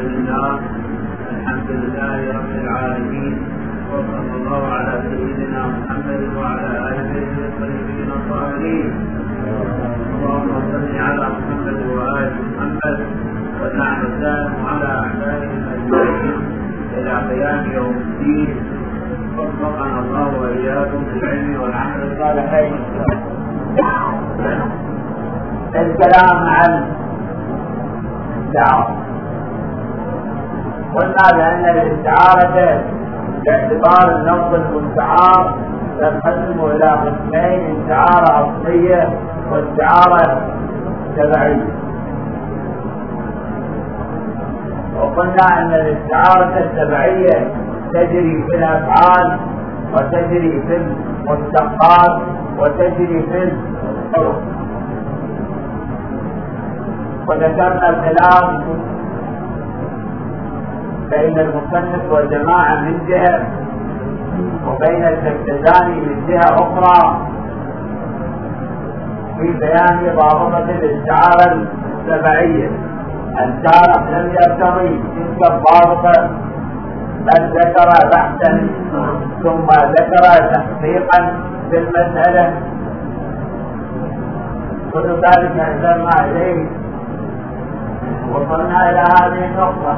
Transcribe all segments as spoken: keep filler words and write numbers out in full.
لله. الحمد لله رب العالمين، وصلى الله على سيدنا محمد وعلى آله الطيبين الطاهرين. اللهم صل على محمد وآل محمد ونعم الدائم على أعدائهم أجمعين إلى قيام يوم الدين. وفقنا الله وإياكم بالعلم والعمل الصالحين. الكلام عن الاستعارة. قلنا بأن الاستعارة باعتبار اللفظ المستعار تنقسم إلى قسمين: استعارة أصلية واستعارة تبعية. وقلنا أن الاستعارة التبعية تجري في الأفعال وتجري في المشتقات وتجري في الحروف. وذكرنا الخلاف بين المصنف والجماعة من جهة وبين الزكزاني من جهة أخرى في بيان ضابطة الاستعارة التبعية. الشارح لم يرتضي تلك الضابطة بل ذكر بحثا ثم ذكر تحقيقا في المسألة، كل ذلك أنزلنا إليه. وصلنا إلى هذه النقطة: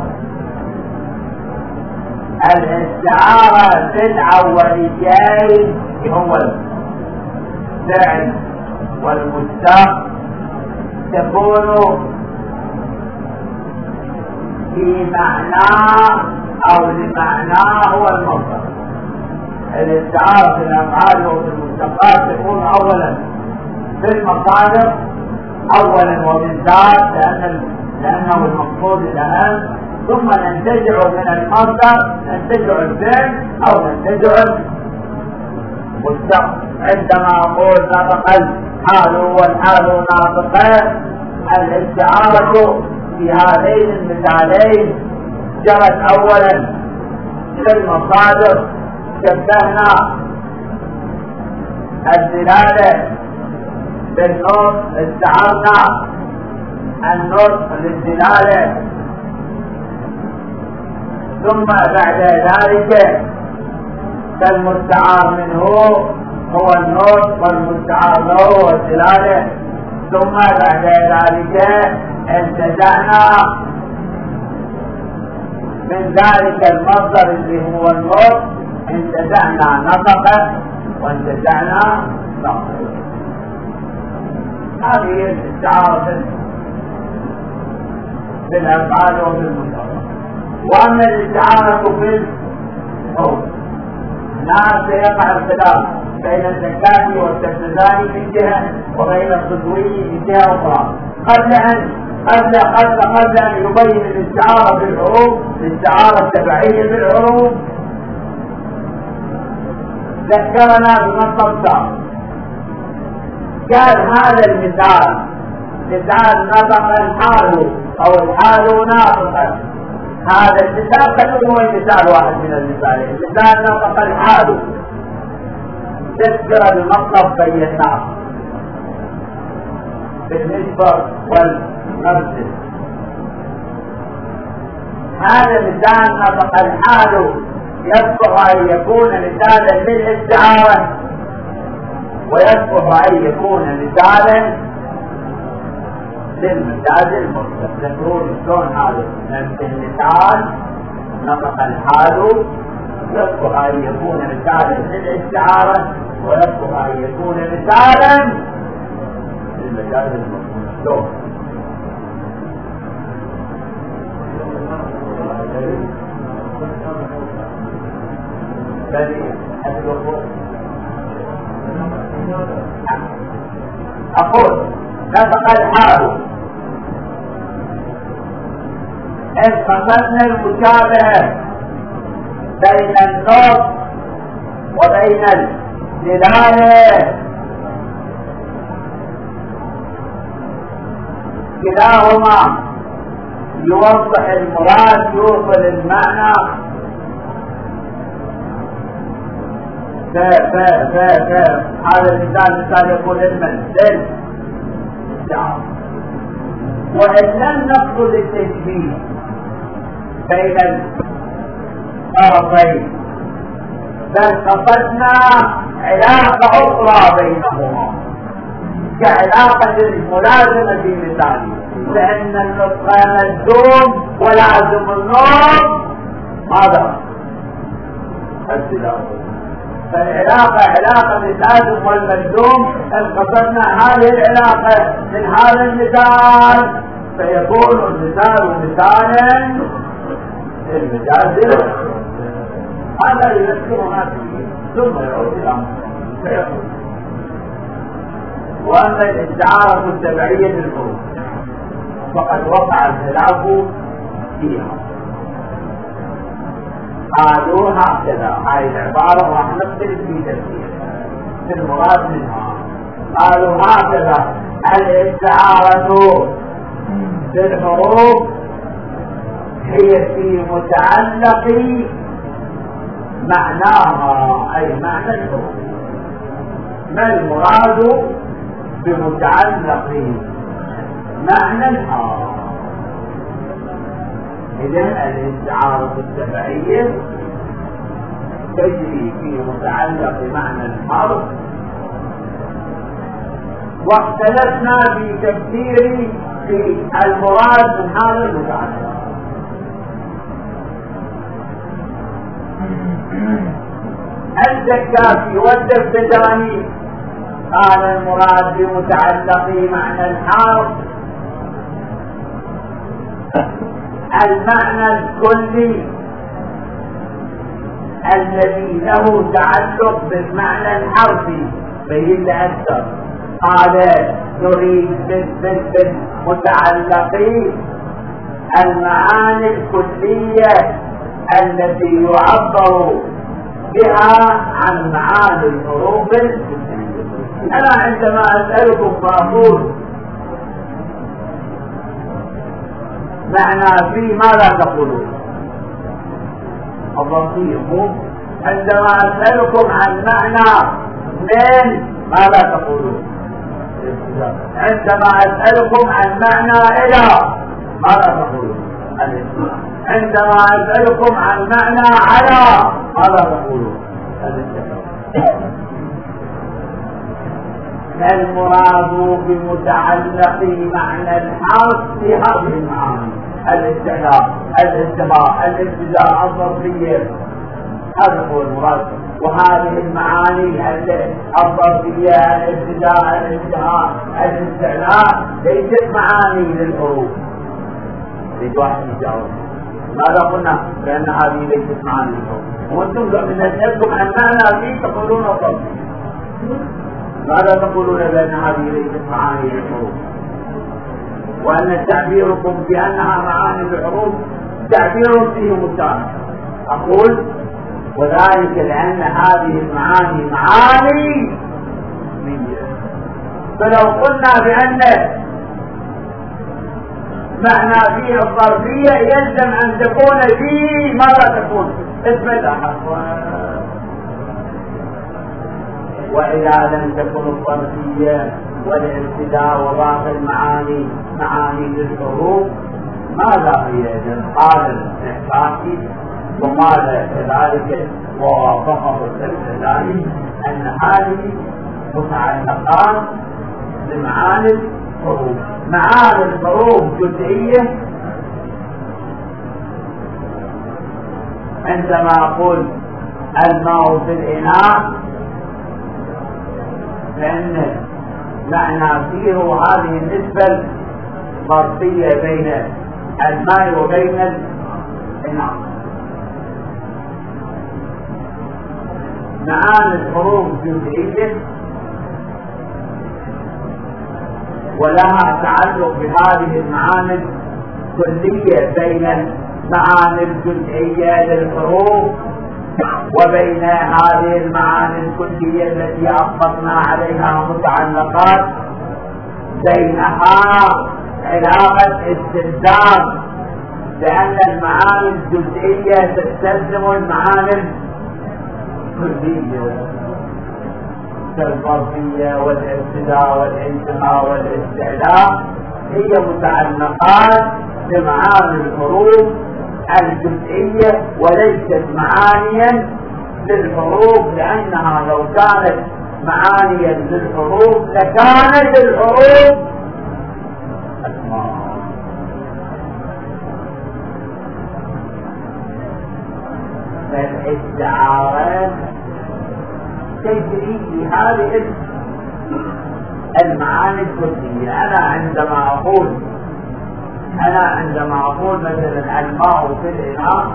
الاستعارة في الأوليين هو الفعل والمشتق تكون في معناه أو لمعناه هو المصدر. الاستعارة في الأفعال وفي المشتقات تكون أولا في المصادر أولا وبالذات لأن لأنه المقصود الأهم، ثم ننتزع من المصدر ننتزع الفعل أو ننتزع المشتق. عندما أقول نطق الحال والحال ناطقان، الاستعارة في هذين المثالين جرت أولا في المصادر. شبهنا الدلالة بالنطق، استعرنا النطق للدلالة، ثم بعد ذلك فالمستعار منه هو النطق والمستعار له هو الدلالة. ثم بعد ذلك انتزعنا من ذلك المصدر اللي هو النطق، انتزعنا نطقه وانتزعنا نطقه. هذه الاستعارة في الأفعال وفي المشتقات. وأما الاستعارة في الحروف هناك سيقع الخلاف بين الزكاة والتبتزاني من جهة وبين الصدوي من جهة أخرى. قبل أن قبل قبل قبل أن يبين الاستعارة في الحروف الاستعارة التبعية في الحروف ذكرنا بمطلب سابق. قال هذا المثال مثال نطق الحال أو الحال ناطقا. هذا المثال خلوه هو مثال واحد من المثالين. مثال نطق الحال تذكر المطلب بيناه بالنسبة والمرسل. هذا مثال نطق الحال يصلح أن يكون مثالا للاستعارة ويصلح أن يكون مثالا للمجاز المرسل. تذكرون شلون هذا المثال نطق الحال يصلح أن يكون مثالا للاستعارة ويصلح أن يكون مثالا للمجاز المرسل. أقول نطق الحال إذ قصدنا المشابهة بين النطق وبين الدلالة، كلاهما يوضح المراد يوصل المعنى. ف ف ف ف هذا المثال مثال يقول المنزل وإن لم نقصد التشبيه بين الطرفين، بل قصدنا علاقة أخرى بينهما كعلاقة الملازمة في مثاله، لأن النطق ملزوم ولازم النطق ماذا؟ التلاوة. فالعلاقة علاقة اللازم والملزوم، إن قصدنا هذه العلاقة من هذا المثال فيكون المثال مثالا المجاز هذا يذكر ما فيه ثم يعود الى فيقول. واما الاستعاره التبعيه للحروف فقد وقع الخلاف فيها. قالوا هكذا، هاي العباره راح نختلف في تفسيرها في المراد منها. قالوا هكذا الاستعاره بالحروف هي في متعلق معناها أي معنى الحروف. ما المراد بمتعلق معنى الحرف؟ إذن الاستعارة التبعية تجري في متعلق معنى الحرف، واختلفنا في تفسير في المراد من هذا المتعلق. الزكاكي والدفتاني قال المراد بمتعلق معنى الحرف المعنى الكلي الذي له تعلق بالمعنى الحرفي بين أكثر. قال نريد بالمتعلقين المعاني الكلية التي يعبر بها عن معاني الحروف. أنا عندما أسألكم فأقول معنى في ماذا تقولون؟ الظرفية. عندما أسألكم عن معنى من ماذا تقولون؟ عندما أسألكم عن معنى إلى ماذا تقولون؟ عندما أسألكم عن معنى على ماذا تقولون؟ المراد بمتعلق معنى الحرف في هذه المعاني: الاستعلاء، الانتهاء، الابتداء، الظرفية. هذا هو المراد. وهذه المعاني الظرفية، الابتداء، الانتهاء، الاستعلاء ليست معاني للحروف. يريد واحد يجاوب ماذا قلنا؟ لأن هذه ليست معاني للحروف. وانتم من نسألكم عن معنى فيه تقولون الظرفية. ماذا تقولون بأن هذه ليست معاني للحروف؟ وأن تعبيركم بأنها معاني للحروف تعبير فيه مشابه. أقول وذلك لأن هذه المعاني معاني منية. فلو قلنا بأن معنى فيه الظرفية يلزم أن تكون فيه ماذا تكون؟ اسم الأحد. وإذا لم تكن الظرفية والابتداء وباقي المعاني معاني للحروف ماذا هي؟ قال الاستحقاقي وقال كذلك ووافقه الكلام أن هذه متعلقات بمعاني الحروف. معاني الحروف جزئية. عندما أقول الماء في الإناء لأن معنى فيه هذه النسبة الظرفية بين الماء وبين الإناء. معاني الحروف جزئية ولها تعلق بهذه المعاني الكلية بين المعاني الجزئية للحروف وبين هذه المعاني الكلية التي أطلقنا عليها متعلقات بينها علاقة استلزام، لأن المعاني الجزئية تستلزم المعاني الكلية كالظرفية والابتداء والانتهاء والاستعلاء هي متعلقات بمعاني الحروف الجزئية وليست معانيا للحروف، لأنها لو كانت معانيا للحروف لكانت الحروف أسماء. فالاستعارات تجري في هذه المعاني الكلية. أنا عندما أقول أنا عندما أقول مثلا الماء في الإناء،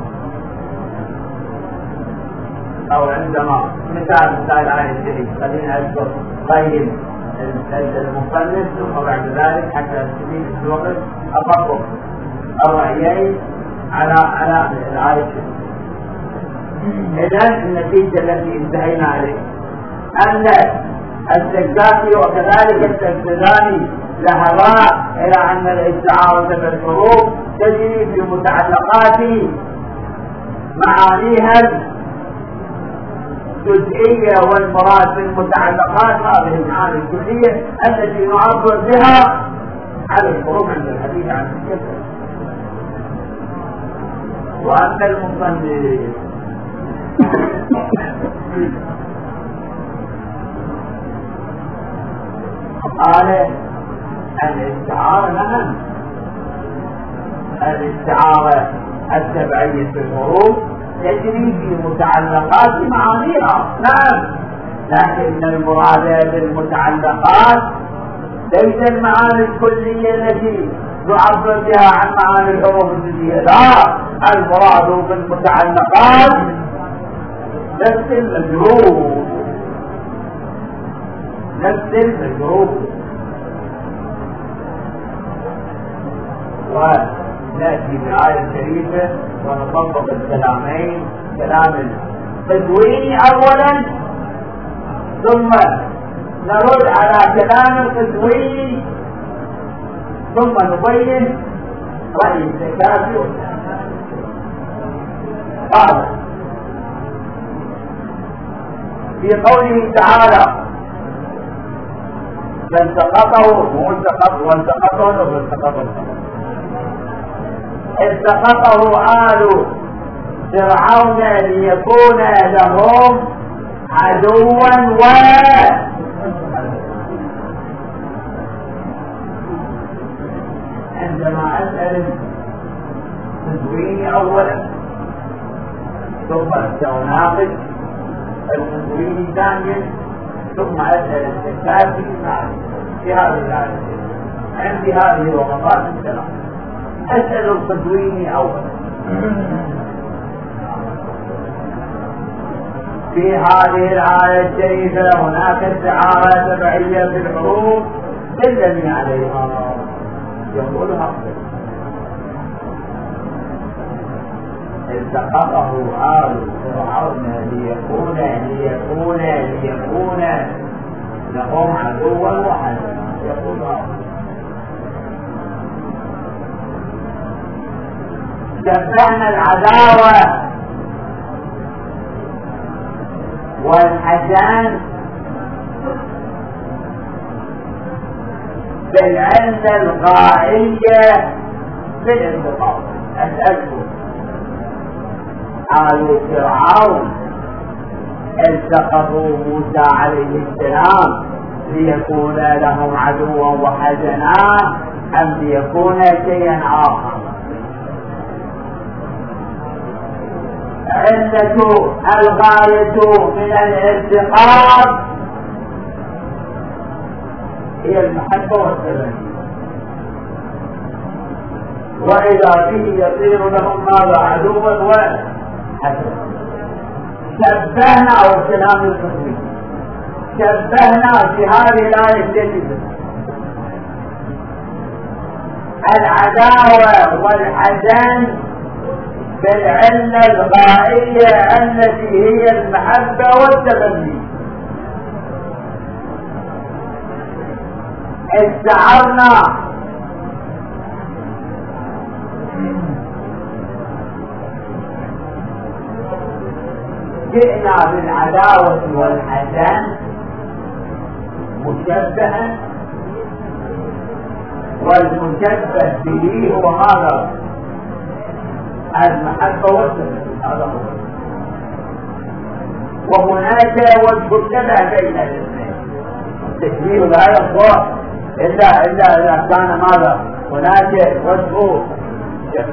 أو عندما مثال مثال على الشيء خلينا أذكر غير المصنف ثم بعد ذلك حتى أستفيد الوقت أطبق الرأيين على على الآية الشيء. إذن النتيجة التي انتهينا عليها أن السجداتي وكذلك السجداني ذهبا إلى أن الاستعارة بالحروف تجري في متعلقات معانيها الجزئية، والمراد بالمتعلقات هذه المعاني الكلية التي نعبر بها على الحروف عند الحديث عن الكفر. وأما المصنف قال الاستعارة نعم الاستعارة التبعية في الحروف تجري في متعلقات معانيها نعم، لكن المراد بالمتعلقات ليس المعاني الكلية التي نعبر بها عن معاني الحروف الجزئية، لا، المراد بالمتعلقات نفس المجروح نفس المجروح. ونأتي بالآية الشريفة ونطبق الكلامين، كلام التدويني أولا ثم نرد على كلام التدويني ثم نبين رأي الزكاة. قال في قوله تعالى فالتقطه والتقطه والتقطه والتقطه التقطه آل فرعون ليكون لهم عدوا و عندما أسأل التدوين أولا ثم أناقش التدوين ثانيا ثم أسأل الزكاة في هذه الآية. عندي هذه وقفات الكلام. أسأل التدوين أولا. في هذه الآية الشريفة هناك استعارة تبعية في الحروف دلني عليها يقولها التقطه آل فرعون ليكون ليكون ليكون لهم عدوا وحزنا يقولها. شبهنا العداوة والحزن بالعلة الغائية في الانتقام. أسألكم آل فرعون التقطوا موسى عليه السلام ليكون لهم عدوا وحزنا أم ليكون شيئا آخر؟ علة الغاية من الالتقاط هي المحبة والتبني، وإذا به يصير لهم ماذا عدوا وحزنا. شبهنا والكلام القسمي شبهنا في هذه الآية الجديدة العداوة والحزن بالعلة الغائية التي هي المحبة والتبني. استعرنا جئنا بالعداوة والحزن مشبها، والمشبه به هو ماذا؟ المحبة والتمني هذا هو. وهناك وجه الشبه بين الاثنين، التشبيه لا يصلح إلا إلا إذا كان ماذا؟ هناك وجه شبه،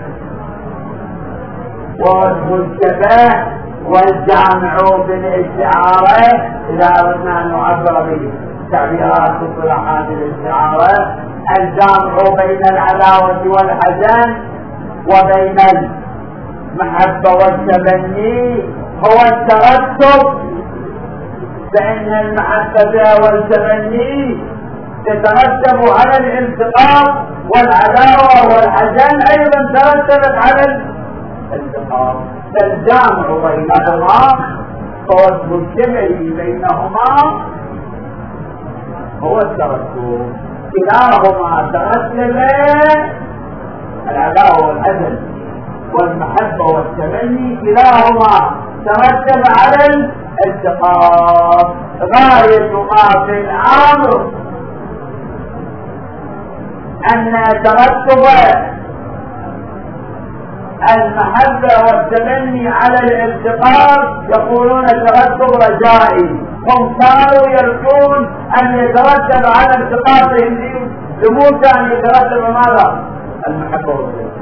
ووجه الشبه والجامع بالاستعارة إذا أردنا أن نعبر به تعبيرات اصطلاحات الاستعارة، الجامع بين العداوة والحزن وبين المحبة والتبني هو الترتب، فإن المحبة والتبني تترتب على الالتقاط، والعداوة والحزن أيضا ترتبت على الالتقاط، فالجامع بينهما فوجه الشبه بينهما هو الترتب، كلاهما ترتب العداوة والحزن والمحبة والتمني كلاهما ترتب على الالتقاط. غاية ما في الأمر أن ترتب المحبة والتمني على الالتقاط يقولون ترتب رجائي، هم كانوا يرجون أن يترتب على التقاطهم لموسى أن يترتب ماذا؟ المحبة والتمني.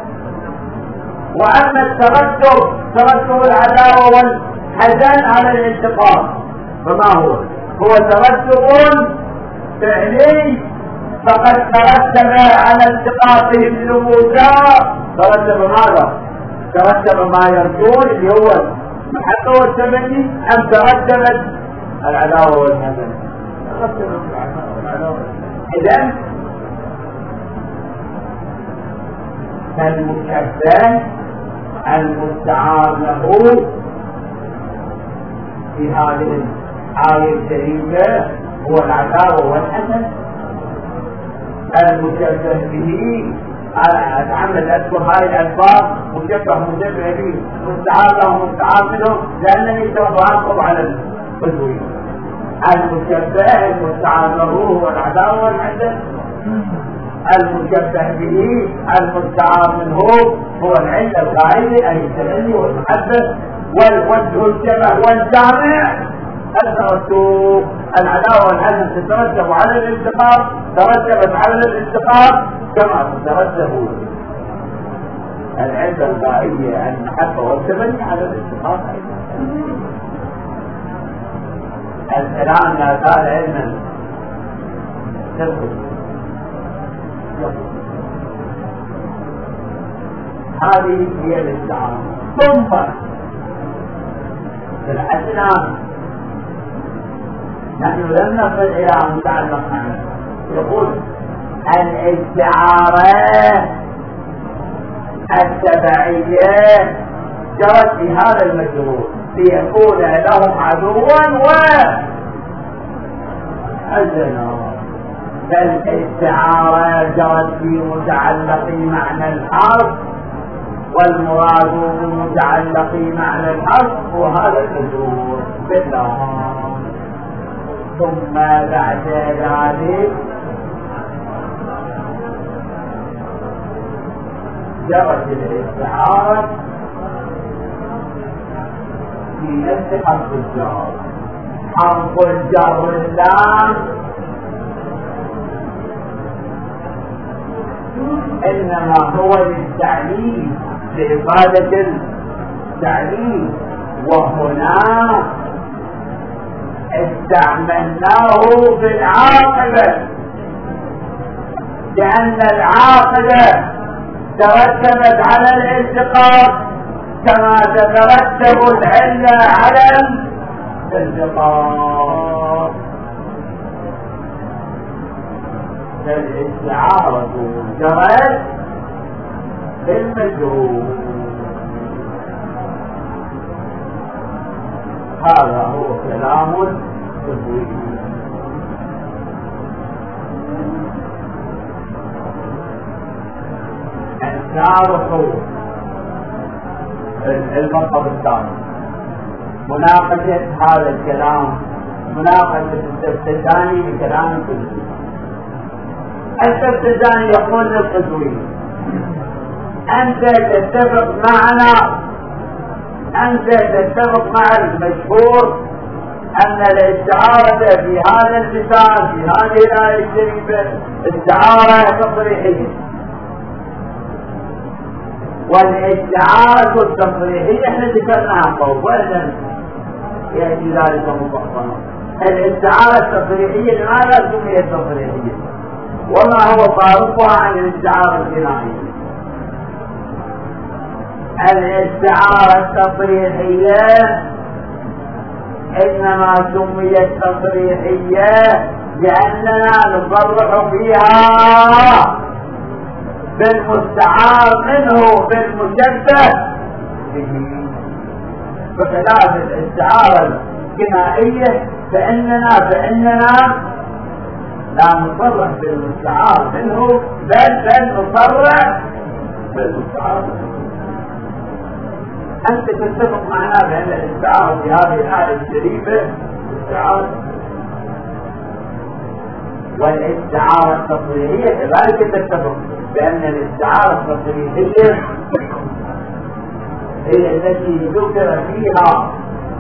وأما الترتب ترتب العداوة والحزن على الالتقاط فما هو؟ هو ترتب فعلي، فقد ترتب على التقاطهم لموسى ترتب ماذا؟ ترتب ما يرجون اللي هو المحبة والتمني، أم ترتبت العداوة والحزن؟ ترتبت العداوة. إذن فالمشبه المستعار له في هذه الآية الكريمة هو العداوة والحزن. المشبه به أتعمد أذكر هاي الألفاظ مشبه مشبه به مستعار له مستعار منه لأنني سوف أعقب على الحزن. المشبه المستعار له هو العداوة والحزن، المشبه به المستعار منه هو العلة الغائبة أي التمني والمحبة والوجه الشبه والجامع الترتب. العداوة والحزن تترتب على الالتقاط، ترتبت على الالتقاط كما تترتب العلة الغائبة المحبة والتمني على الالتقاط أيضا. الكلام لا زال علما ترتب. هذه هي الاستعارة. ثم في الأسلام نحن لم نصل إلى متعلق معنا، يقول الاستعارة التبعية جرت في هذا المجهول ليكون لهم عدوا وحزنا، فالاستعارة جرت في متعلق معنى الحرف، والمراد بمتعلق معنى الحرف وهذا المجهول بالله. ثم بعد ذلك جرت الاستعارة في نفس حرف الجر. حرف الجر اللام إنما هو للتعليل لإفادة التعليل، وهنا استعملناه في العاقبة لأن العاقبة ترتبت على الالتقاط كما تترتب العلة على الالتقاط. فالاستعارة جرت بالمجهول. هذا هو كلام تفويضي. الشارح المطلب الثاني مناقشة هذا الكلام، مناقشة السبت الثاني بكلام القدوي. السبت الثاني يقول للقدوي أنت تتفق معنا أنت تتفق مع المشهور أن الاستعارة في هذا المثال في هذه الآية الشريفة استعارة تصريحية، والاستعارة التصريحية احنا ذكرناها فوقا يأتي ذلك مفصلا. الاستعارة التصريحية لماذا سميت تصريحية؟ وما هو فارقها عن الاستعارة الجنائية؟ الاستعارة التصريحية إنما سميت تصريحية لأننا نصرح فيها بالمستعار منه بالمشبه به، بخلاف الاستعارة الجنائية فإننا فإننا لا نصرح بالمستعار منه بل بل نصرح بالمستعار منه. أنت تتفق معنا بأن الاستعارة في هذه الآية الشريفة استعارة، والاستعارة التصريحية كذلك تتفق بأن الاستعارة التصريحية هي التي ذكر فيها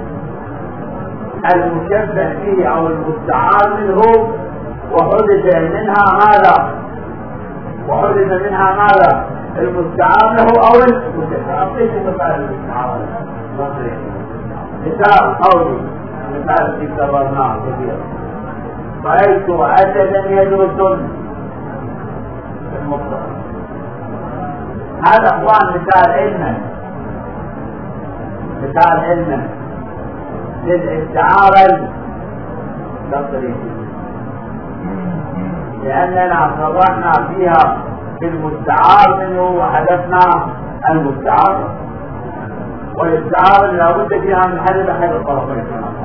المشبه فيه أو المستعار منه وحدث منها ماذا؟ وحدث منها ماذا؟ المستعار له أو المشبه. أعطيك مثال المستعار التصريحي، مثال قولي، مثال في كررناه كثيرا، رأيت أسدا يدرس المفرد. هذا أخوان مثال علما، مثال علما للاستعارة التصريحية، لأننا صرحنا فيها بالمستعار منه وحدثنا المستعار، والاستعارة لابد فيها من حدث أحد الطرفين.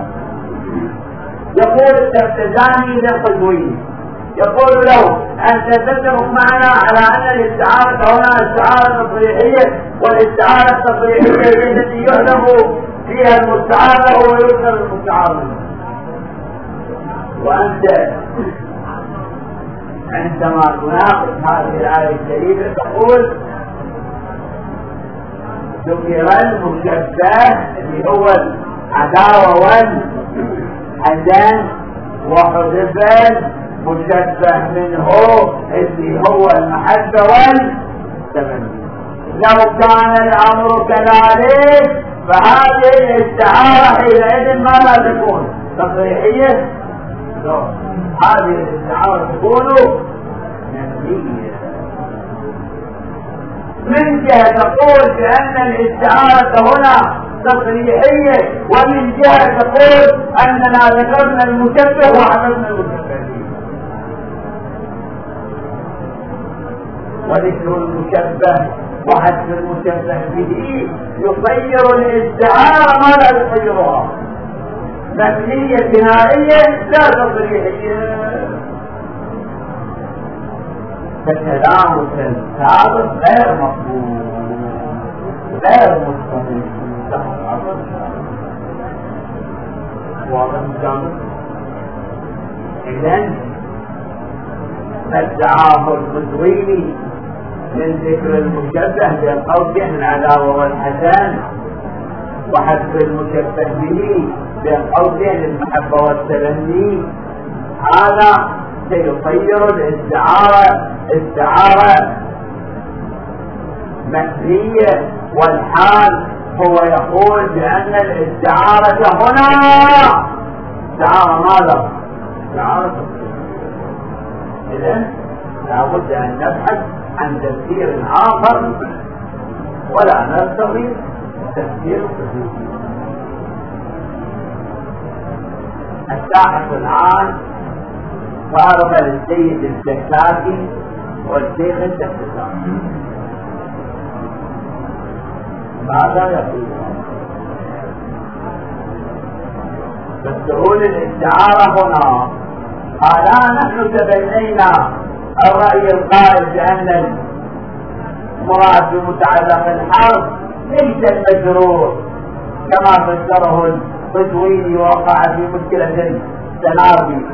يقول التفتزاني للقزويني يقول له أنت تتفق معنا على أن الاستعارة هنا استعارة تصريحية، والاستعارة التصريحية التي يحذف فيها المستعار له ويذكر المستعار منه، وأنت عندما تناقش هذه الآية الشريفة تقول ذكر المشبه اللي هو العداوة والحزن، وحذف مشبه منه اللي هو المحبة والتمني. لو كان الأمر كذلك فهذه الاستعارة حينئذ ماذا تكون؟ تصريحية؟ لا، هذه الاستعارة تكون نفسية. من جهة تقول بأن الاستعارة هنا تصريحية، ومن جهة تقول أننا ذكرنا المشبه وحدثنا المشبه، وذكر المشبه وحذف المشبه به يصير الاستعارة ما لا يصيرها نفسية نهائية لا تصريحية. فكلام السابق غير مقبول غير مستقيم. واضح الكلام؟ إذن فادعاه القزويني من ذكر المشبه بقوله العداوة والحزن وحذف المشبه به بقوله المحبة والتبني، هذا سيصير الاستعارة استعارة مكرية، والحال هو يقول بأن الاستعارة هنا استعارة ماذا؟ استعارة تصريحية. إذن لابد أن نبحث عن تفسير آخر ولا نرتضي تفسير صحيح. الساحة الآن فارغ للسيد الزكاكي والشيخ الزكاكي، ماذا يقول؟ تقول الاستعارة هنا قال نحن تبنينا الرأي القائل بأن المراد بمتعلق الحرب ليس المجرور كما فسره القزويني ووقع في مشكلة التنافي،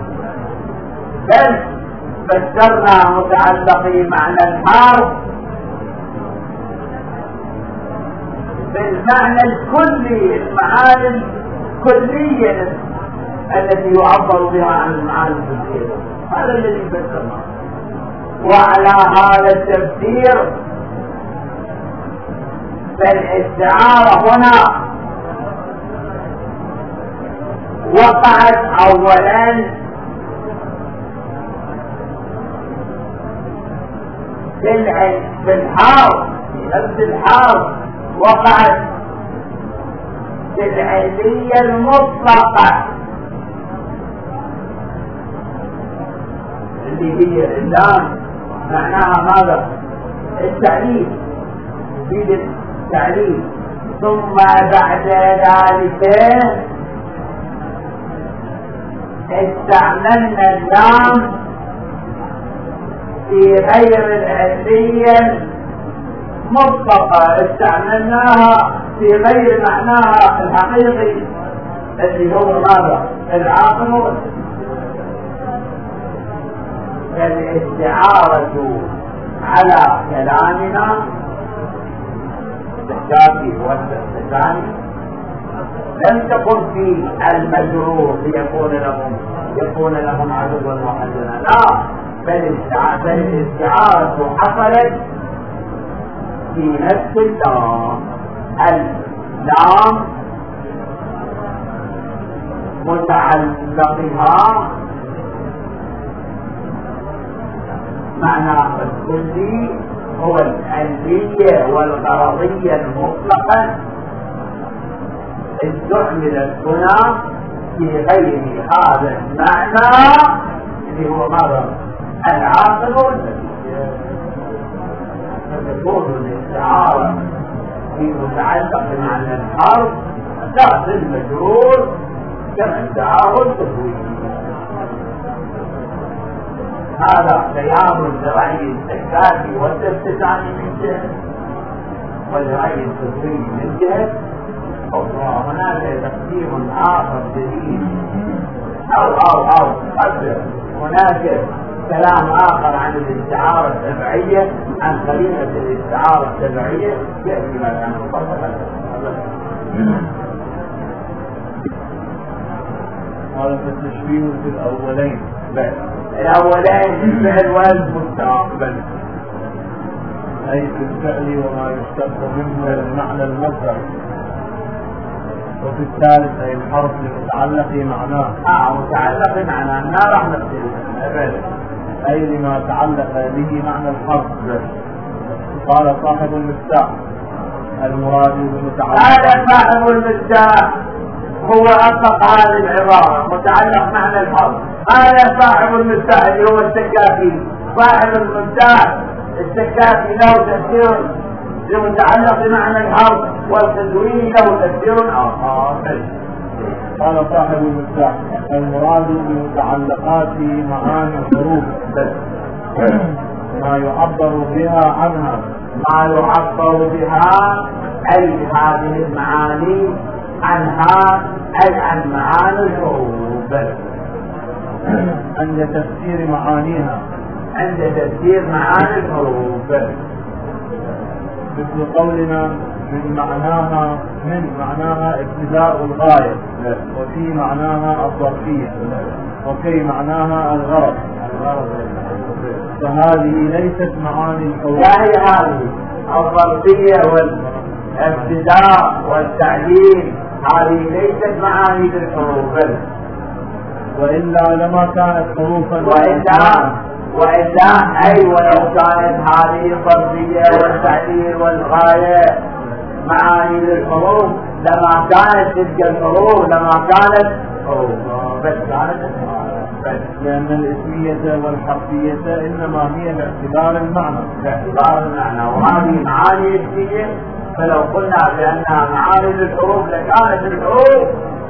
بل فسرنا متعلقي معنى الحرب بالمعنى الكلي، المعاني الكلية التي يعبر بها عن المعاني الجزئية. هذا الذي فسرناه. وعلى هذا التفسير فالاستعارة هنا وقعت اولا في الحرف، في نفس الحرف وقعت في العلية المطلقة اللي هي اللام، معناها ماذا؟ التعليل، تفيد التعليل. ثم بعد ذلك استعملنا اللام في غير العلية المطلقة، استعملناها في غير معناها الحقيقي الذي هو ماذا؟ العاقل. فالاستعارة على كلامنا الشافعي والثاني لم تكن في المجرور ليكون لهم يكون لهم عدوا وحزنا، لا، بل الاستعارة حصلت في نفس اللام. اللام متعلقها معنى الكلي هو العلمية والغرضية المطلقة استعملت هنا في غير هذا المعنى اللي هو ماذا؟ العاقل والنتيجة. فتكون الاستعارة في متعلق بمعنى الحرف تحت المجرور كما ادعاه التفويض. هذا بيان لرأي الزكاة والتفتان من جهة، ولرأي التفويض من جهة أخرى. هناك تقديم آخر جديد أو أو أو قدر هناك كلام آخر عن الاستعارة التبعية، عن قرينة الاستعارة التبعية يأتي ما كان مطلقا. هذا التشبيه في الأولين، الأولين الفعل والمستقبل، أي في الفعل وما يشتق منه المعنى المصدر. وفي الثالث أي الحرف المتعلق معناه آه متعلق معناه ما راح نفسه، أي لما تعلق به معنى الحرف. قال صاحب المفتاح المراد بالمتعلق. هذا صاحب المفتاح هو أطلق هذه العبارة متعلق معنى الحرف. هذا صاحب المفتاح اللي هو السكاكي. صاحب المفتاح السكاكي له تفسير لمتعلق بمعنى الحرف، والتدوين له تفسير آخر. قال صاحب المفتاح المراد بمتعلقات معاني الحروف ما يعبر بها عنها، ما يعبر بها أي هذه المعاني عنها أي عن معاني الحروف عند تفسير معانيها، عند تفسير معاني الحروف. مثل قولنا من معناها من معناها ابتداء الغاية، وفي معناها الظرفية، وفي معناها الغرض. فهذه ليست معاني الحروف. لا هي هذه الظرفية والابتداء والتعليل، هذه ليست معاني للحروف. وإلا لما كانت حروفا، وإلا وإلا أي ولو كانت هذه الظرفية والتعليل والغاية معاني للحروف لما كانت تلك الحروف لما كانت حروف بس كانت بس، لأن الاسمية والحرفية إنما هي باعتبار المعنى باعتبار المعنى، وهذه معاني اسمية. فلو قلنا بأنها معاني للحروف لكانت الحروف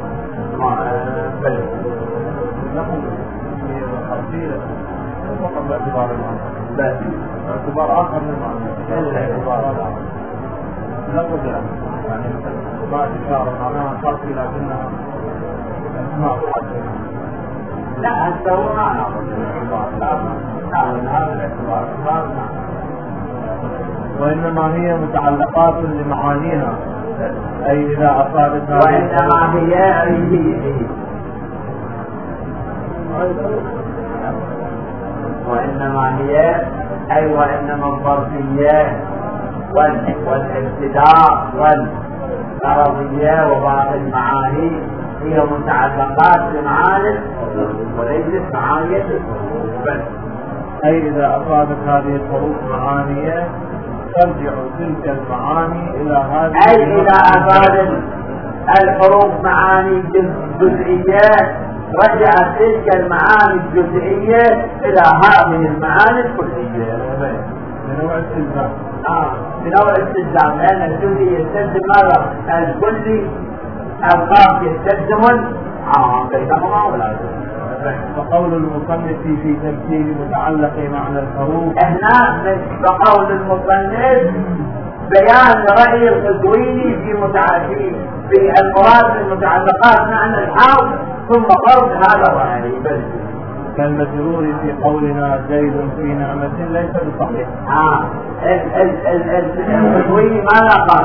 بس نقول الاسمية والحرفية فقط باعتبار المعنى، بس باعتبار آخر من المعنى باعتبار آخر. نقول يعني ما إشارة معناها حرفي لكنها اسماء حرفية. لا أنت هو معنى لا من هذا الاعتبار. وإنما هي متعلقات لمعانيها أي إذا أصابت وإنما هي هي وإنما هي أي وإنما الظرفية والابتداء والغرضية وباقي المعاني هي متعلقات بمعاني وليست معاني بس. أي إذا أصابت هذه الحروف معانية ترجع تلك المعاني إلى هذه أي إذا أصابت الحروف معاني جزئية رجعت تلك المعاني الجزئية إلى هذه المعاني الكلية بنوع استلزام. آه بنوع استلزام لأن الجزئي يستلزم ماذا؟ الكلي الخاص يستلزم العام بينهما ولا فقول المصنف في تمثيل متعلق معنى الحروف هنا فقول المصنف بيان رأي القزويني في متعلق في المراد من متعلقات معنى الحرف ثم فرض هذا الرأي كالمجرور في قولنا زيد في نعمة ليس بصحيح. اه القزويني ماذا قال؟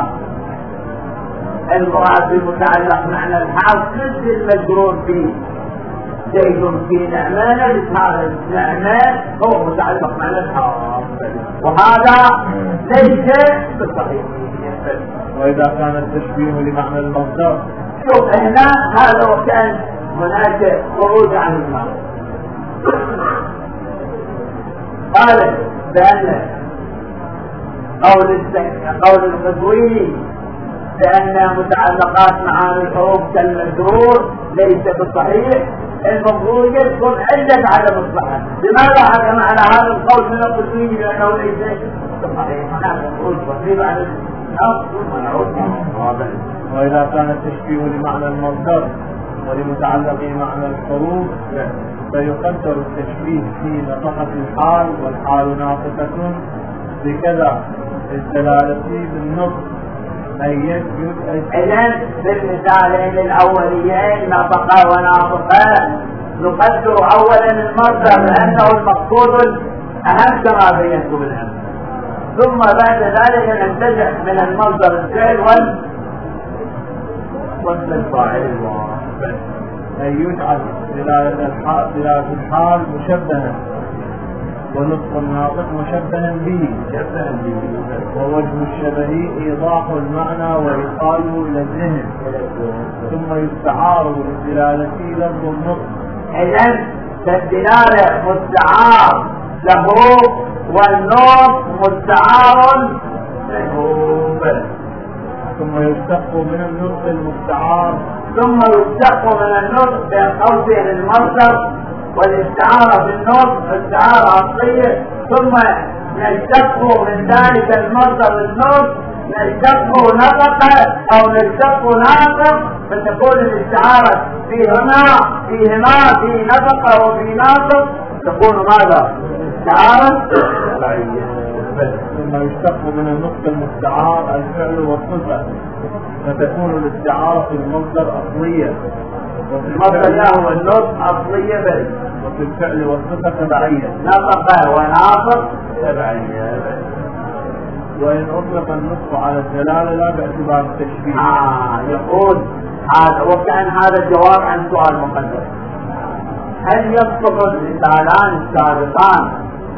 المراد بالمتعلق معنى الحرف مثل المجرور فيه زيد في نعمان لهذا النعمان هو متعلق معنى الحرف وهذا ليس بالصحيح. وإذا كان التشبيه لمعنى المصدر شوف هنا هذا وكان هناك خروج عن المعنى. قال بأن قول قول القزويني بأن متعلقات معاني الحروف كالمجرور ليس بالصحيح المفروض يذكر عدة عدم الصحة. لماذا حكم على هذا القول من القزويني بأنه ليس بالصحيح؟ هناك خروج وصيب عن الأصل ثم نعود. وإذا كان التشبيه لمعنى المصدر ولمتعلق معنى الحروف فيقدر التشبيه في نطقة الحال والحال ناطقة بكذا الدلالة بالنطق أي يثبت. إذن في المثالين الأوليين نطق وناطق نقدر أولا المصدر لأنه المقصود الأهم كما بينت بالأمس ثم بعد ذلك ننتزع من المصدر الفعل وال واسم الفاعل الواحد أن يجعل دلالة الحال دلالة الحال مشبها ونطق الناطق مشبها به ووجه الشبه إيضاح المعنى وإيصاله إلى الذهن ثم يستعار للدلالة لفظ النطق. إذن فالدلالة مستعار له والنطق مستعار له ثم يشتق من النطق المستعار ثم يشتق من النطق بقوله للمصدر والاستعارة في النطق استعارة أصلية ثم نشتق من ذلك المصدر النطق نشتق نطق أو نشتق ناطق فتكون الاستعارة فيهما فيهما في نطق وفي ناطق تكون ماذا؟ استعارة ثم يشتق من النطق المستعار الفعل والصفة فتكون الاستعارة في المصدر أصلية وفي المصدر له النطق أصلية بل وفي الفعل والصفة تبعية نطق وناطق تبعية. وإن أطلق النطق على الدلالة لا باعتبار التشبيه. آه يقول هذا وكأن هذا الجواب عن سؤال مقدم. هل يصلح المثالان السابقان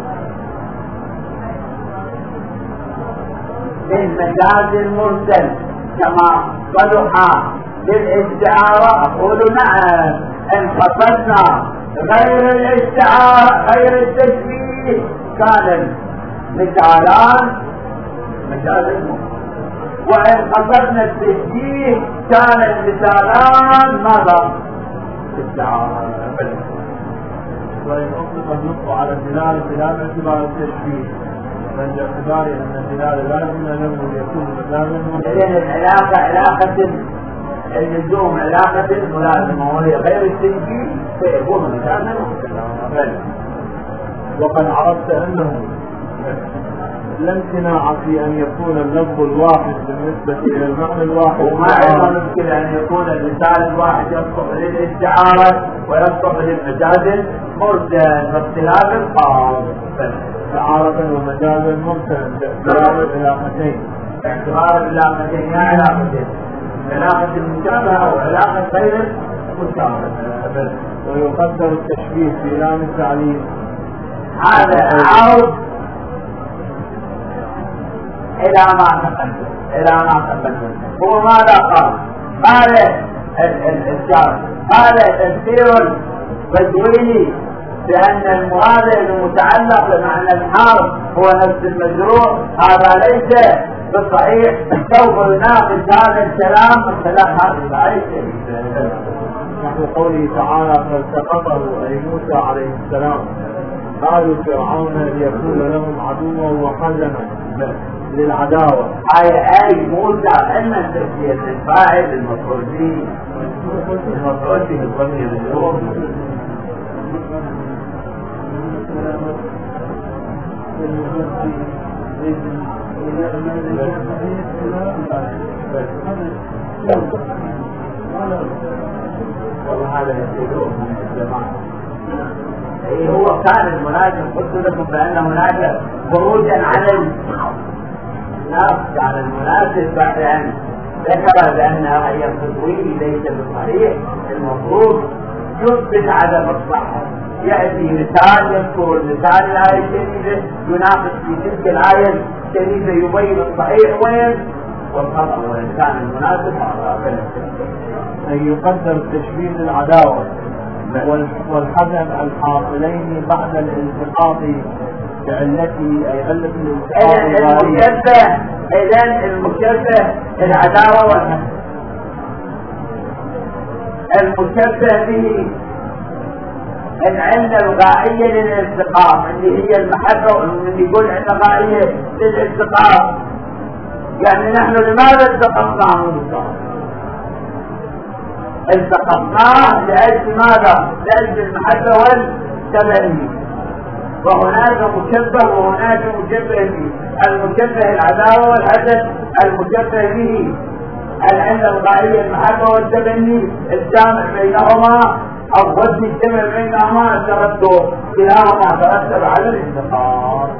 للمجاز المرسل كما صلح للاستعارة؟ أقول نعم إن قصدنا غير الاستعارة غير التشبيه كان المثالان مجاز المرسل وإن قصدنا التشبيه كان المثالان ماذا؟ استعارة. وإن أطلق النطق على الدلالة لا باعتبار التشبيه بل باعتبار أن الدلالة لازم له يكون مجازا. إذن العلاقة علاقة اللزوم علاقة ملازمة وهي غير التشبيه فيكون مجازا. وقد عرفت أنه لا امتناع في أن يكون اللفظ الواحد بالنسبة إلى المعنى الواحد وما عندنا مشكلة أن يكون المثال الواحد يصلح للاستعارة ويصلح للمجاز مرسل باختلاف القاصد استعارة ومجازا مرسلا باعتبار العلاقتين باعتبار العلاقتين يا علاقتين، علاقة المشابهة وعلاقة غير المشابهة. ويقدر التشبيه في لام التعليل. هذا عود إلى ما تقدم، إلى ما تقدم. هو ماذا قال؟ قال الشارع، قال تفسير البدويني بأن المراد المتعلق بمعنى الحرف هو نفس المجرور، هذا ليس بالصحيح. سوف يناقش هذا الكلام من خلال هذه الآية. نحو قوله تعالى فالتقطه أي موسى عليه السلام قالوا فرعون ليكون لهم عدوا وحزنا للعداوة. هاي آية موسى أن تسمية الفاعل المفعول به، المفعول به الضمير المجرور. والله هذا يقولون من الجماعة. أي هو كان المناسب، قلت لكم بأن هناك خروجا عن النص عن المناسب بعد أن ذكر بأنها هي التطويل ليس بالصحيح. المفروض يثبت عدم الصحة، يأتي مثال يذكر المثال الآية الجديدة يناقش في تلك الآية الجديدة يبين الصحيح وين والخطأ وإن كان المناسب هذا. أن يقدر التشبيه للعداوة والحزن الحاصلين بعد الالتقاط بعلته أي علة الالتقاط. المشبه إذن المشبه العداوة والحزن المشبه به العلة الغائية للالتقاط اللي هي المحبة، اللي يقول عندنا غائية للالتقاط. يعني نحن لماذا التقطناه بالضبط؟ التقطناه لأجل ماذا؟ لأجل المحبة والتبني. وهناك مشبه وهناك مشبه به. المشبه العداوة والحسد، المشبه به العلة الغائية المحبة والتبني، الجامع بينهما أو وجه الجمع بينهما الترتب، كلاهما ترتب على الانتقاط.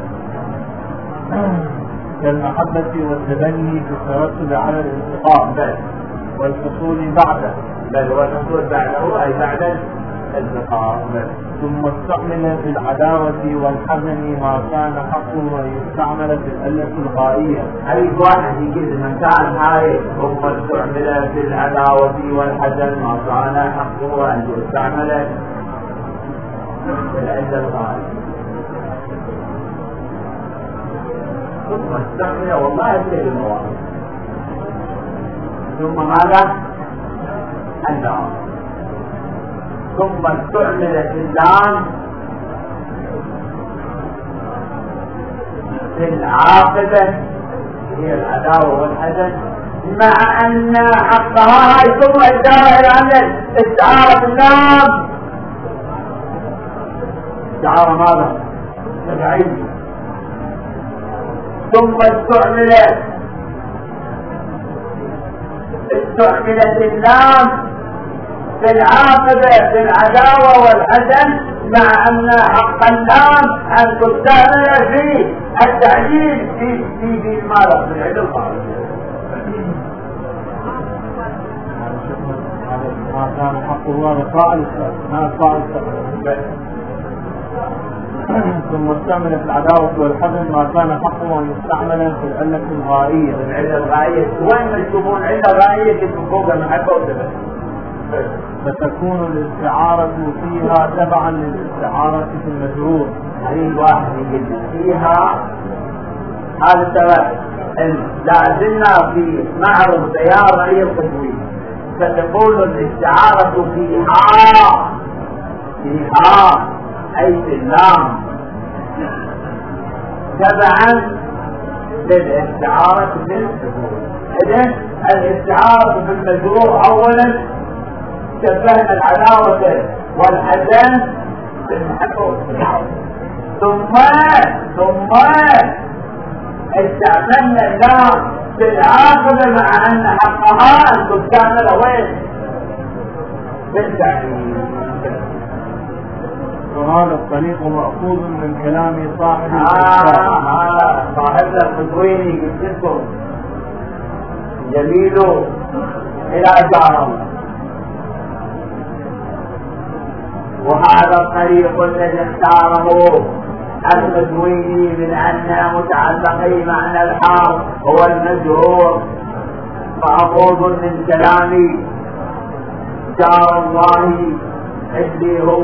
كالمحبة والتبني في الترتب على الانتقام بل والحصول بعده، بل والحصول بعده أي بعد الانتقام. ثم استعمل في العداوة والحزن ما كان حقه ويستعمل في الألة الغائية. أي واحد يجد من كان هاي ثم استعمل في العداوة والحزن ما كان حقه أن يستعمل في الألة الغائية. ثم استعمل والله الشيء المواقف. ثم ماذا؟ اللام. ثم استعملت اللام في العاقبة هي العداوة والحزن، مع أن حقها هاي ثم إشارة إلى أن استعارة اللام استعارة ماذا؟ تبعية. ثم استعملت استعملت اللام في العاقبة في العداوة والحزن، مع أن حق اللام أن تستعمل في التعليل في في في ماذا؟ في العلم الخارجي. ما كان حقه هذا قائل ما قائل. ثم استعمل في العداوة والحزن ما كان حقه أن يستعمل في العلة الغائية. العلة الغائية وين تشوفون علة غائية تشوفوها محبة وتبني؟ فتكون الاستعارة فيها تبعا للاستعارة في المجرور. أي واحد يجد فيها هذا السبب. لا زلنا في معرض تيار أي التدوين، فتكون الاستعارة فيها فيها أي في اللام تبعا للاستعارة في المجرور. إذن الاستعارة في المجرور أولا شبهنا العداوة والحزن بالمحبة والتعاون، ثم ثم استعملنا اللام في العاقبة مع أن حقها أن تستعمل وين؟ بالتعليم. وهذا الطريق مأخوذ من كلام صاحب آه آه صاحب القدويني قلت لكم جميل إلى جار الله. وهذا الطريق الذي اختاره القدويني من أن متعلقي معنى الحال هو المجرور مأخوذ من كلام جار الله اللي هو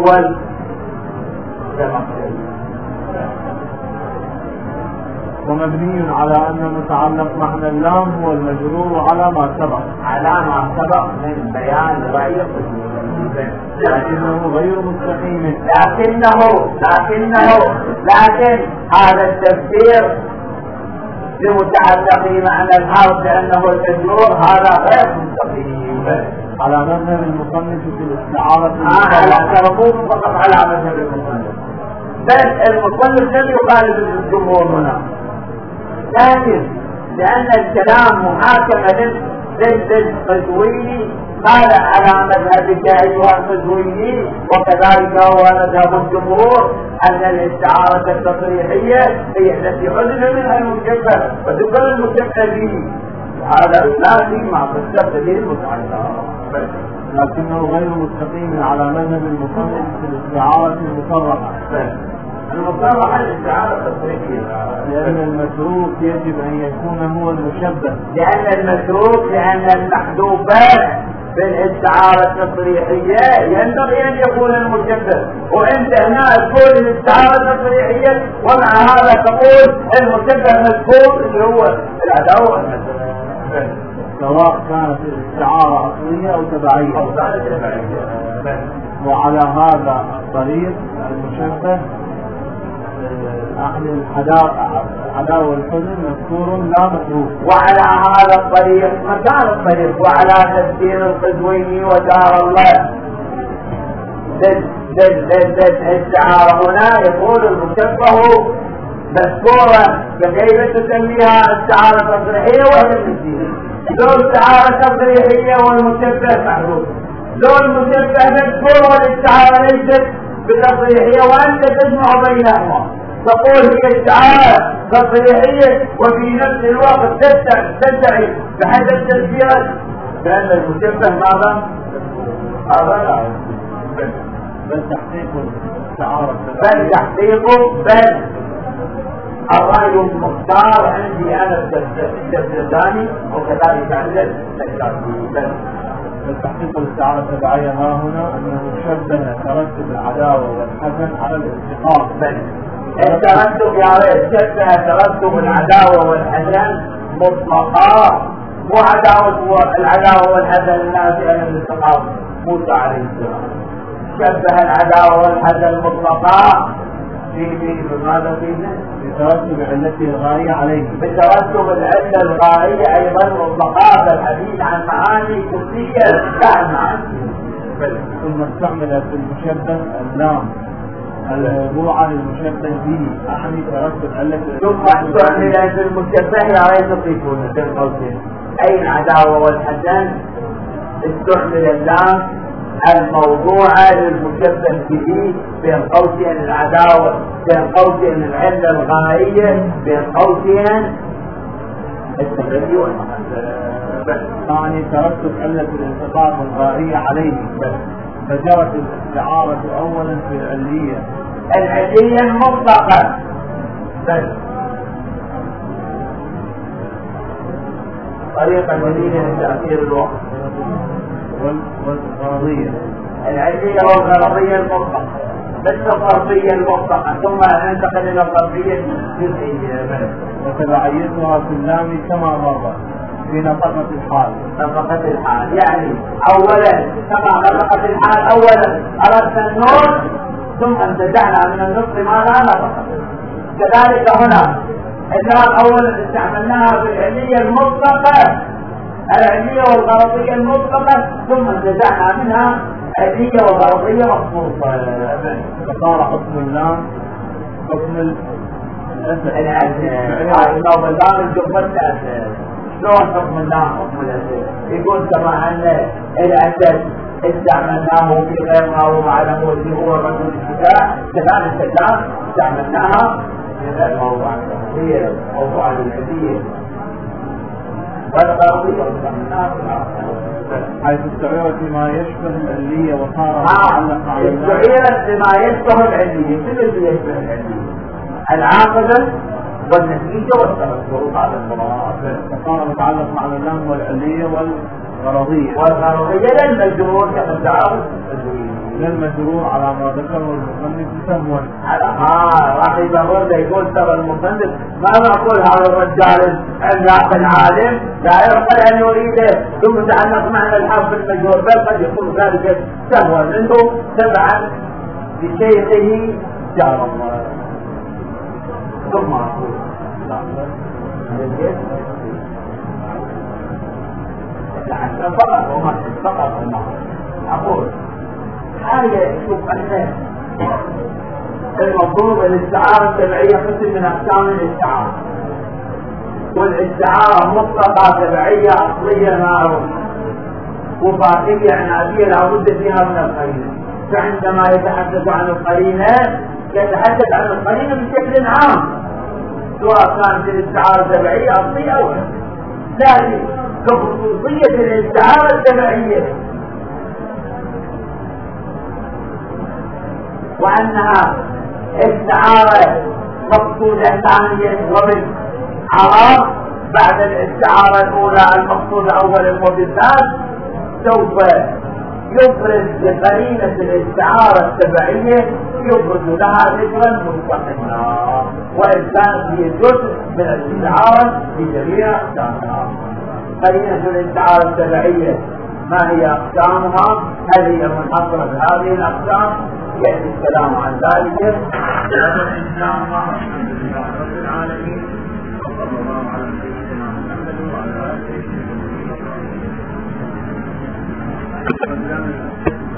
ومبني على أن متعلق معنى اللام هو المجرور على ما سبق على ما سبق من بيان غير لكنه غير مستقيم لكنه لكنه لكن هذا التفسير لمتعلق معنى الحرف لأنه المجرور هذا غير مستقيم على مذهب المصنف في الاستعارة آه على تربوط فقط على مذهب المصنف بل المصنف لم يخالف الجمهور هنا لكن لأن الكلام محاكمة للقدويني قال على مذهبك أيها القدويني وكذلك هو مذهب الجمهور أن الاستعارة التصريحية هي التي حدث منها المشبه وتكون المشبه به هذا لا فيما بالسبب للمتعلق لكنه غير مستقيم على مذهب المصنف في الاستعارة المصرحة المصرحة الاستعارة التصريحية لأن المتروك يجب أن يكون هو المشبه لأن المتروك لأن المحذوفات في الاستعارة التصريحية ينبغي أن يكون المشبه وأنت هنا تقول الاستعارة التصريحية ومع هذا تقول المشبه مذكور اللي هو العداوة والمثل سواء كانت الاستعارة أصلية أو تبعية أو كانت تبعية. وعلى هذا الطريق المشبه أهل العداوة والحزن مذكور لا متروك. وعلى هذا الطريق مكان الطريق وعلى تفسير القدويني ودار الله الاستعارة هنا يقول المشبه مذكورا فكيف تسميها استعارة تصريحية وهي المثيل لو استعارة تصريحية والمشبه محذوف لو المشبه مذكور والاستعارة ليست بتصريحية وأنت تجمع بينهما تقول هي استعارة تصريحية وفي نفس الوقت تدعي بحيث التسجيل لأن المشبه ماذا؟ هذا لا بل تحقيق الاستعارة بل تحقيق بل الرأي المختار عندي أنا التبداني وكذلك عند التكاتي بل تحقيق الاستعارة التبعية ها هنا أنه شبه ترتب العداوة والحزن على الانتقام بل الترتب يا ريت شبه ترتب العداوة والحزن مطلقا مو عداوة العداوة والحزن النافئة للانتقام موسى عليه السلام شبه العداوة والحزن مطلقا في في ماذا فيه؟ بترتب علته الغائية عليه بترتب العلة الغائية أيضا مطلقا الحديث عن معاني كلية لا عن معاني ثم استعمل في المشبه اللام الموضوعة للمشبه به أعني ترتب علته ثم استعمل في المشبه يا ريت تطيقون في القوسين أي العداوة والحزن استعمل اللام الموضوعة للمشبه به بين قوسين العداوة بين قوسين العلة الغائية بين قوسين التغيير والمحبة يعني ترتب علة الانتقام الغائية عليه فجرت الاستعارة أولا في العلية العلية المطلقة بس طريقة جديدة لتأثير الوقت والغرضية العلية والغرضية المطلقة بس الغرضية المطلقة ثم ننتقل إلى الغرضية الجزئية وتبعيتها في اللام كما مر في نطقة الحال نطقة الحال يعني أولا كما نطقة الحال أولا أردنا النور ثم انتزعنا من النطق ما لا نطق كذلك هنا اللام أولا استعملناها في العلية المطلقة العلية والغرضية المطلقة ثم انتزعنا منها علية وغرضية مخصوصة فصار حكم اللام حكم الأسد الأسد اللام الجملة الأسد شلون حكم اللام حكم الأسد يقول كما أن الأسد استعملناه في غير ما هو معلم واللي هو الرجل الشجاع كذلك الكلام استعملناها في غير ما هو معلم هي موضوع الهدية والغربية واستعملناها في العقل حيث استعيرت بما يشبه العلية وصار معلقا على استعيرت بما يشبه العلية شنو اللي يشبه العلية؟ العاقبة والنتيجة والترتب على المراد فصار متعلق مع اللام والعلية والغرضية والغرضية للمجرور كما تعرف للمجرور على ما ذكره المصنف سهوا على ها راح يقول يقول ترى المصنف ما نقول هذا الرجال العاقل العالم لا يعقل ان يريده ثم تعلق معنى الحرف المجرور بل قد يكون ذلك سهوا منه تبعا لشيخه جار الله ثم أقول لعل فقط وما فقط وما أقول حاجة شوف أنه المفروض الاستعارة التبعية قسم من أقسام الاستعارة والاستعارة مطلقة تبعية أصلية معروف وفاتية عنادية لابد فيها من القرينة فعندما يتحدث عن القرينة يتحدث عن القرينة بشكل عام سواء كانت الاستعارة التبعية أصلية أو لا لكن كخصوصية الاستعارة التبعية وأنها استعارة مقصودة ثانيا وبالعرب بعد الاستعارة الأولى المقصودة أولا وبالذات سوف يفرز بقرينة الاستعارة التبعية يفرز لها ذكرا مستقلا وإن كانت هي جزء من الاستعارة في جميع أقسامها. قرينة الاستعارة التبعية ما هي أقسامها؟ هل هي منحصرة بهذه الأقسام؟ يأتي الكلام عن ذلك. إن شاء الله الحمد لله رب العالمين وصلى الله على سيدنا محمد وعلى آله وصحبه.